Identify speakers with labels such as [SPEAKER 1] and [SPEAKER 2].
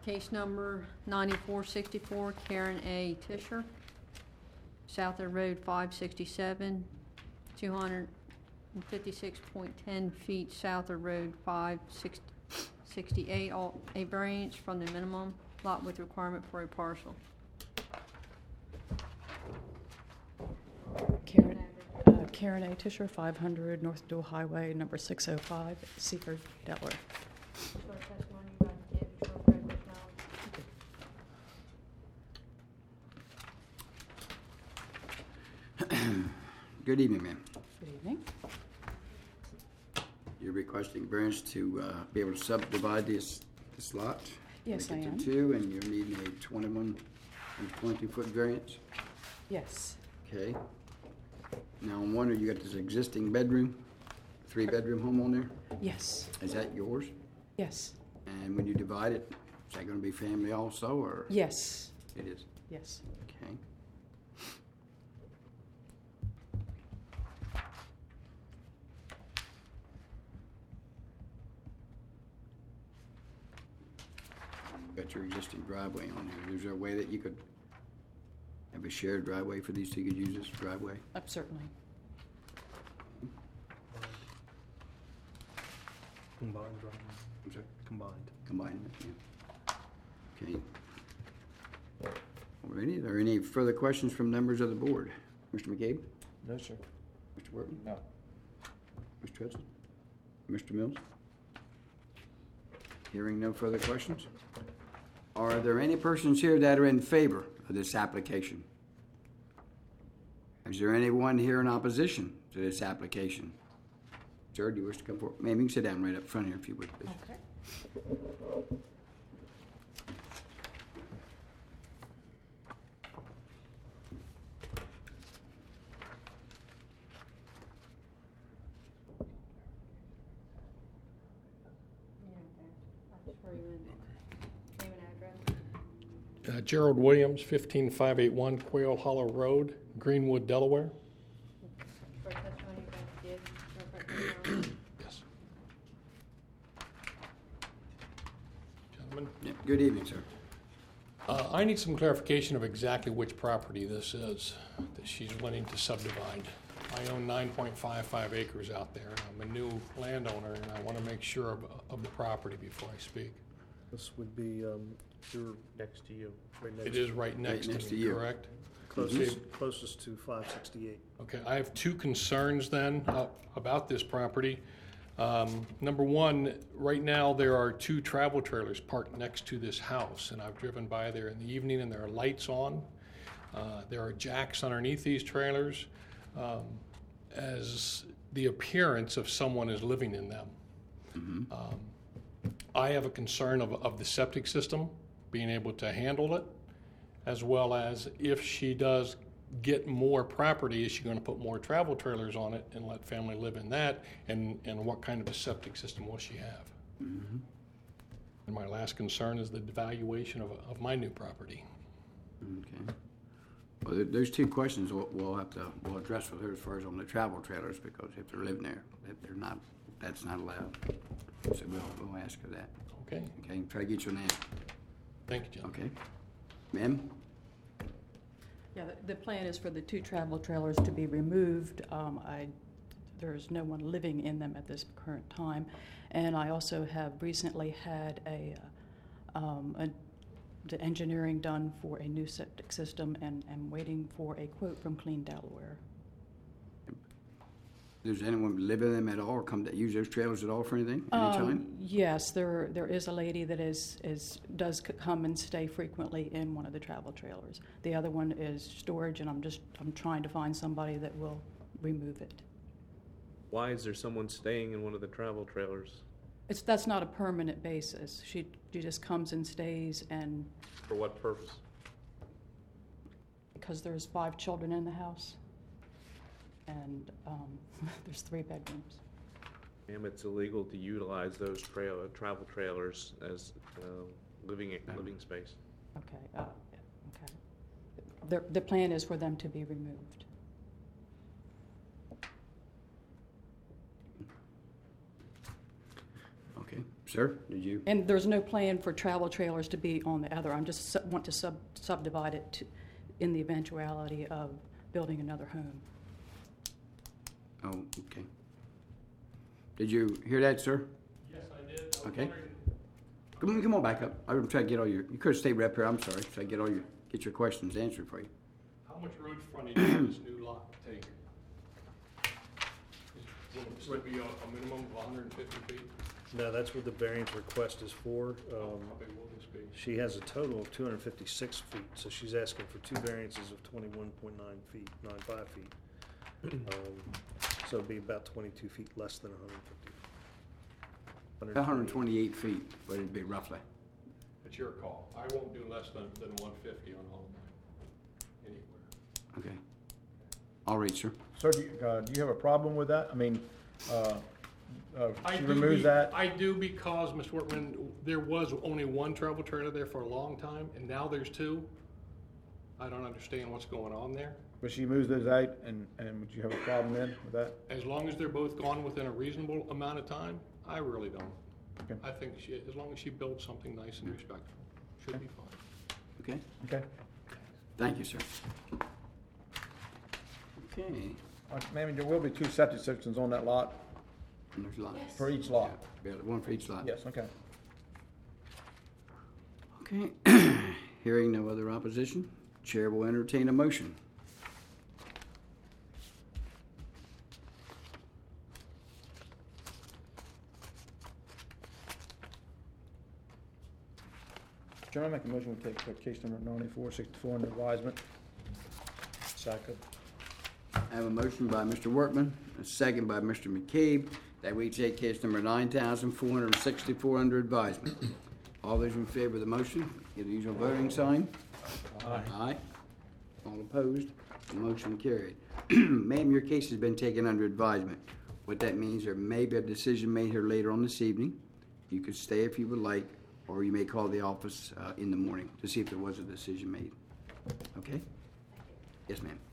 [SPEAKER 1] Case number 9464, Karen A. Tischer, Southern Road 567, 256.10 feet south of Road 568, a variance from the minimum lot width requirement for a parcel.
[SPEAKER 2] Karen A. Tischer, 500 North Dual Highway, number 605, Seaford, Delaware.
[SPEAKER 3] Good evening, ma'am.
[SPEAKER 2] Good evening.
[SPEAKER 3] You're requesting variance to be able to subdivide this lot?
[SPEAKER 2] Yes,
[SPEAKER 3] Make it
[SPEAKER 2] I am.
[SPEAKER 3] to two, and you're needing a 21 and 22-foot variance?
[SPEAKER 2] Yes.
[SPEAKER 3] Okay. Now, I'm wondering, you got this existing bedroom, three-bedroom home on there?
[SPEAKER 2] Yes.
[SPEAKER 3] Is that yours?
[SPEAKER 2] Yes.
[SPEAKER 3] And when you divide it, is that going to be family also, or?
[SPEAKER 2] Yes.
[SPEAKER 3] It is.
[SPEAKER 2] Yes.
[SPEAKER 3] Okay. Got your existing driveway on here. Is there a way that you could have a shared driveway for these two could use this driveway?
[SPEAKER 2] Certainly.
[SPEAKER 4] Combined driveway.
[SPEAKER 3] I'm sorry?
[SPEAKER 4] Combined.
[SPEAKER 3] Combine it, yeah. Okay. Alrighty, are there any further questions from members of the board? Mr. McCabe?
[SPEAKER 4] No, sir.
[SPEAKER 3] Mr. Worthing?
[SPEAKER 4] No.
[SPEAKER 3] Mr. Hudson? Mr. Mills? Hearing no further questions? Are there any persons here that are in favor of this application? Is there anyone here in opposition to this application? Sir, do you wish to come forward? Ma'am, you can sit down right up front here if you would, please.
[SPEAKER 2] Okay.
[SPEAKER 5] Gerald Williams, 15581 Quail Hollow Road, Greenwood, Delaware. Yes. Gentlemen,
[SPEAKER 3] Yeah, good evening, sir.
[SPEAKER 5] I need some clarification of exactly which property this is that she's wanting to subdivide. I own 9.55 acres out there. I'm a new landowner, and I want to make sure of the property before I speak.
[SPEAKER 4] This would be, you're next to you, right next.
[SPEAKER 5] It is right next
[SPEAKER 3] next
[SPEAKER 5] to
[SPEAKER 3] to
[SPEAKER 5] me,
[SPEAKER 3] you.
[SPEAKER 5] correct?
[SPEAKER 4] Closest to 568.
[SPEAKER 5] Okay, I have two concerns then about this property. Number one, right now there are two travel trailers parked next to this house, and I've driven by there in the evening and there are lights on. There are jacks underneath these trailers, as the appearance of someone is living in them.
[SPEAKER 3] Mm-hmm.
[SPEAKER 5] I have a concern of the septic system being able to handle it, as well as if she does get more property, is she going to put more travel trailers on it and let family live in that, and what kind of a septic system will she have?
[SPEAKER 3] Mm-hmm.
[SPEAKER 5] And my last concern is the devaluation of my new property.
[SPEAKER 3] Okay. Well, there's two questions we'll address with her as far as on the travel trailers, because if they're living there, if they're not, that's not allowed. So we'll ask her that.
[SPEAKER 5] Okay,
[SPEAKER 3] Okay, try to get you an answer.
[SPEAKER 5] thank you, John.
[SPEAKER 3] Okay. Ma'am?
[SPEAKER 2] Yeah, the plan is for the two travel trailers to be removed. There's no one living in them at this current time. And I also have recently had the engineering done for a new septic system, and I'm waiting for a quote from Clean Delaware.
[SPEAKER 3] Does anyone live in them at all, or come to use those trailers at all for anything, anytime?
[SPEAKER 2] Yes, there is a lady that does come and stay frequently in one of the travel trailers. The other one is storage, and I'm trying to find somebody that will remove it.
[SPEAKER 6] Why is there someone staying in one of the travel trailers?
[SPEAKER 2] That's not a permanent basis. She just comes and stays, and
[SPEAKER 6] For what purpose?
[SPEAKER 2] because there's 5 children in the house, and there's 3 bedrooms.
[SPEAKER 6] Ma'am, it's illegal to utilize those travel trailers as living space.
[SPEAKER 2] Okay. Okay. The plan is for them to be removed.
[SPEAKER 3] Okay. Sir, did you?
[SPEAKER 2] And there's no plan for travel trailers to be on the other. I'm just want to subdivide it in the eventuality of building another home.
[SPEAKER 3] Oh, okay. Did you hear that, sir?
[SPEAKER 5] Yes, I did. I was
[SPEAKER 3] Okay.
[SPEAKER 5] wondering-
[SPEAKER 3] Come on back up. I'm trying to get all your, you could have stayed right up here, I'm sorry. Try to get your questions answered for you.
[SPEAKER 5] How much road frontage does this new lot take? Will it still be a minimum of 150 feet?
[SPEAKER 4] No, that's what the variance request is for.
[SPEAKER 5] How big will this be?
[SPEAKER 4] She has a total of 256 feet, so she's asking for two variances of 21.9 feet, 95 feet. So it'd be about 22 feet less than 150.
[SPEAKER 3] 128 feet, but it'd be roughly.
[SPEAKER 5] It's your call. I won't do less than 150 on all of mine, anywhere.
[SPEAKER 3] Okay. All right, sir.
[SPEAKER 7] Sir, do you have a problem with that? I mean,
[SPEAKER 5] I
[SPEAKER 7] she
[SPEAKER 5] do
[SPEAKER 7] removes
[SPEAKER 5] be-
[SPEAKER 7] that?
[SPEAKER 5] I do, because, Mr. Workman, there was only one travel trailer there for a long time, and now there's two. I don't understand what's going on there.
[SPEAKER 7] But she moves those out, and would you have a problem then with that?
[SPEAKER 5] As long as they're both gone within a reasonable amount of time, I really don't.
[SPEAKER 7] Okay.
[SPEAKER 5] I think as long as she builds something nice and respectful, should be fine.
[SPEAKER 3] Okay.
[SPEAKER 7] Okay.
[SPEAKER 3] Thank you, sir. Okay.
[SPEAKER 7] Ma'am, there will be two septic systems on that lot,
[SPEAKER 3] And there's lots.
[SPEAKER 7] for each lot?
[SPEAKER 3] Yeah, one for each lot.
[SPEAKER 7] Yes, okay.
[SPEAKER 3] Okay. Hearing no other opposition, Chair will entertain a motion.
[SPEAKER 7] Chairman, I make a motion to take case number 9464 under advisement.
[SPEAKER 4] Second.
[SPEAKER 3] I have a motion by Mr. Workman, a second by Mr. McCabe, that we take case number 9,464 under advisement. All those in favor of the motion, give the usual voting sign.
[SPEAKER 7] Aye.
[SPEAKER 3] Aye. All opposed, the motion carried. Ma'am, your case has been taken under advisement. What that means, there may be a decision made here later on this evening. You could stay if you would like, or you may call the office in the morning to see if there was a decision made. Okay? Yes, ma'am.